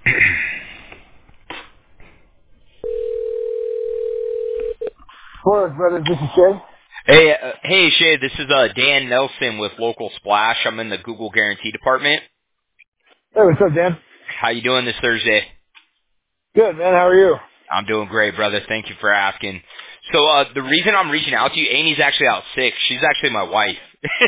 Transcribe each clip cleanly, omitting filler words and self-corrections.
Hello, brothers. This is Shay. Hey, Shay. This is Dan Nelson with Local Splash. I'm in the Google Guarantee department. Hey, what's up, Dan? How you doing this Thursday? Good, man. How are you? I'm doing great, brother. Thank you for asking. So the reason I'm reaching out to you, Amy's actually out sick. She's actually my wife.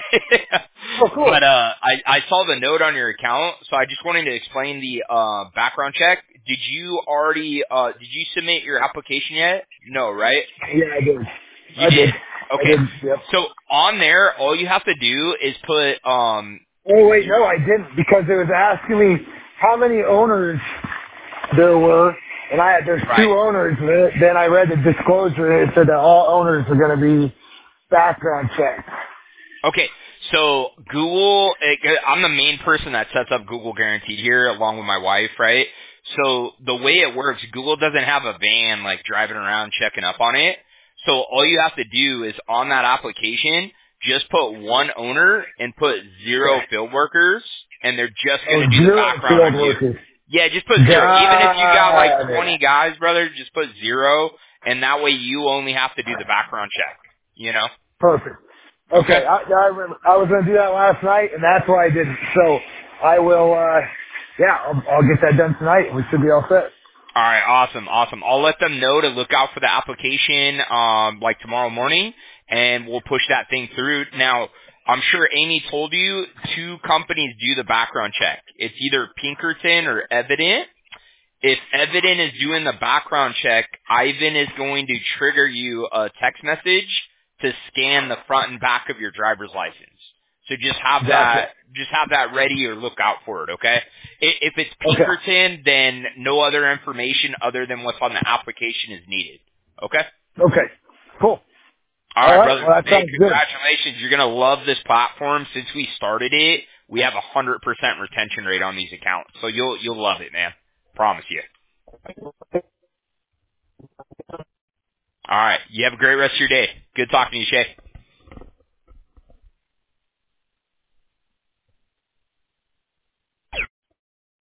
Oh, cool. But I saw the note on your account, so I just wanted to explain the background check. Did you submit your application yet? No, right? Yeah, I did. You I did. did. I Okay. did. Yep. So on there, all you have to do is put Oh, wait. No, I didn't because it was asking me how many owners there were, and there's right. two owners. Then I read the disclosure, and it said that all owners are going to be background checked. Okay. So Google, I'm the main person that sets up Google Guaranteed here, along with my wife, right? So the way it works, Google doesn't have a van like driving around checking up on it. So all you have to do is on that application, just put one owner and put zero field workers, and they're just going Oh, to do the zero background field on you. workers. Yeah, just put zero. Even if you got like Got it. 20 guys, brother, just put zero, and that way you only have to do the background check, you know? Perfect. Okay. Okay, I remember. I was going to do that last night, and that's why I didn't. So I will. I'll get that done tonight. We should be all set. All right, awesome. I'll let them know to look out for the application like tomorrow morning, and we'll push that thing through. Now, I'm sure Amy told you two companies do the background check. It's either Pinkerton or Evident. If Evident is doing the background check, Ivan is going to trigger you a text message to scan the front and back of your driver's license. So just Gotcha. have that ready or look out for it, okay? If it's Okay. Pinkerton, then no other information other than what's on the application is needed. Okay? Okay. Cool. All All right, right. brother. Well, that Hey, sounds good. congratulations. You're going to love this platform. Since we started it, we have 100% retention rate on these accounts. So you'll love it, man. Promise you. All right. You have a great rest of your day. Good talking to you, Shay.